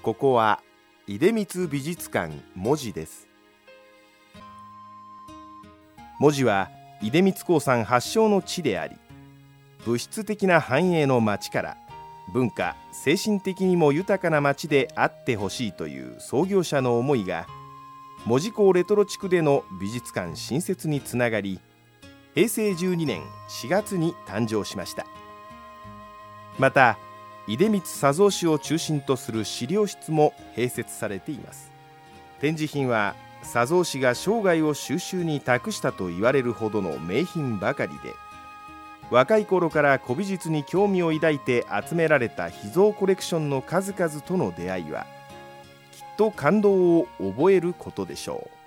ここは出光美術館門司です。門司は出光興産発祥の地であり、物質的な繁栄の町から文化・精神的にも豊かな町であってほしいという創業者の思いが、門司港レトロ地区での美術館新設につながり、平成12年4月に誕生しました。また出光佐三氏を中心とする資料室も併設されています。展示品は佐三氏が生涯を収集に託したと言われるほどの名品ばかりで、若い頃から古美術に興味を抱いて集められた秘蔵コレクションの数々との出会いは、きっと感動を覚えることでしょう。